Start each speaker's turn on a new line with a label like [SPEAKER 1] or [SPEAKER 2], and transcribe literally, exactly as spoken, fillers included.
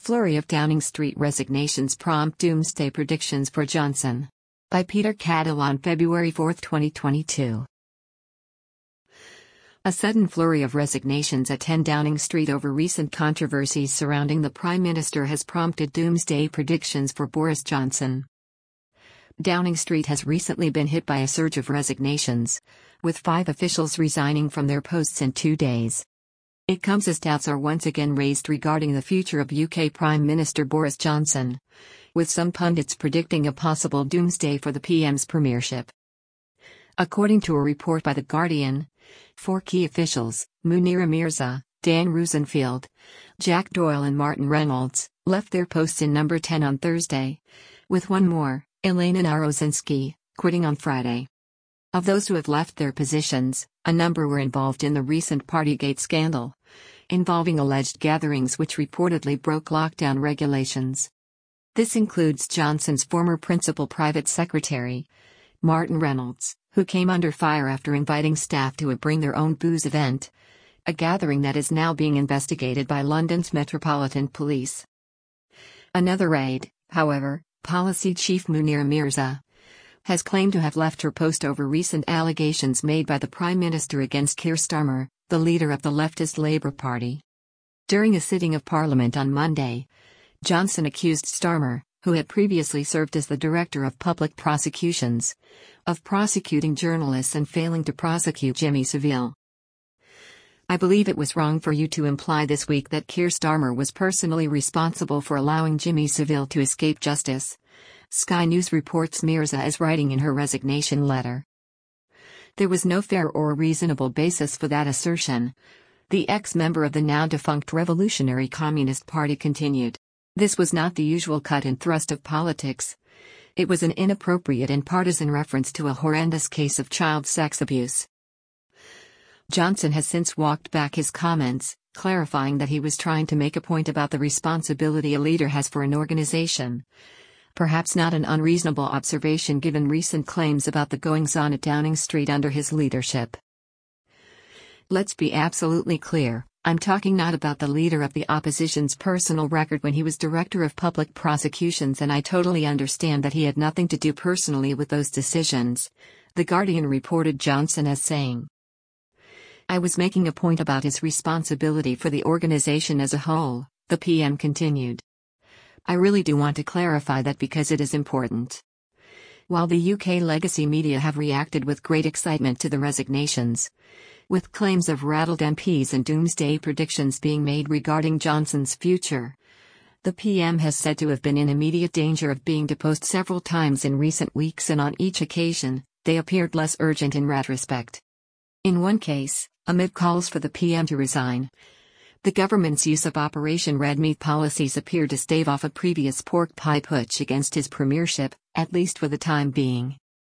[SPEAKER 1] Flurry of Downing Street resignations prompt doomsday predictions for Johnson. By Peter Cadell on February fourth, twenty twenty-two. A sudden flurry of resignations at ten Downing Street over recent controversies surrounding the Prime Minister has prompted doomsday predictions for Boris Johnson. Downing Street has recently been hit by a surge of resignations, with five officials resigning from their posts in two days. It comes as doubts are once again raised regarding the future of U K Prime Minister Boris Johnson, with some pundits predicting a possible doomsday for the P M's premiership. According to a report by The Guardian, four key officials, Munira Mirza, Dan Rosenfield, Jack Doyle and Martin Reynolds, left their posts in Number ten on Thursday, with one more, Elena Narozinski, quitting on Friday. Of those who have left their positions, a number were involved in the recent Partygate scandal, involving alleged gatherings which reportedly broke lockdown regulations. This includes Johnson's former principal private secretary, Martin Reynolds, who came under fire after inviting staff to a Bring Their Own Booze event, a gathering that is now being investigated by London's Metropolitan Police. Another aide, however, Policy Chief Munira Mirza, has claimed to have left her post over recent allegations made by the Prime Minister against Keir Starmer, the leader of the leftist Labour Party. During a sitting of Parliament on Monday, Johnson accused Starmer, who had previously served as the Director of Public Prosecutions, of prosecuting journalists and failing to prosecute Jimmy Savile. "I believe it was wrong for you to imply this week that Keir Starmer was personally responsible for allowing Jimmy Savile to escape justice," Sky News reports Mirza is writing in her resignation letter. "There was no fair or reasonable basis for that assertion," the ex-member of the now-defunct Revolutionary Communist Party continued. "This was not the usual cut and thrust of politics. It was an inappropriate and partisan reference to a horrendous case of child sex abuse." Johnson has since walked back his comments, clarifying that he was trying to make a point about the responsibility a leader has for an organization. Perhaps not an unreasonable observation given recent claims about the goings-on at Downing Street under his leadership. "Let's be absolutely clear, I'm talking not about the leader of the opposition's personal record when he was Director of Public Prosecutions, and I totally understand that he had nothing to do personally with those decisions," The Guardian reported Johnson as saying. "I was making a point about his responsibility for the organization as a whole," the P M continued. "I really do want to clarify that because it is important." While the U K legacy media have reacted with great excitement to the resignations, with claims of rattled M Ps and doomsday predictions being made regarding Johnson's future, the P M has said to have been in immediate danger of being deposed several times in recent weeks, and on each occasion, they appeared less urgent in retrospect. In one case, amid calls for the P M to resign, the government's use of Operation Red Meat policies appeared to stave off a previous pork pie putsch against his premiership, at least for the time being.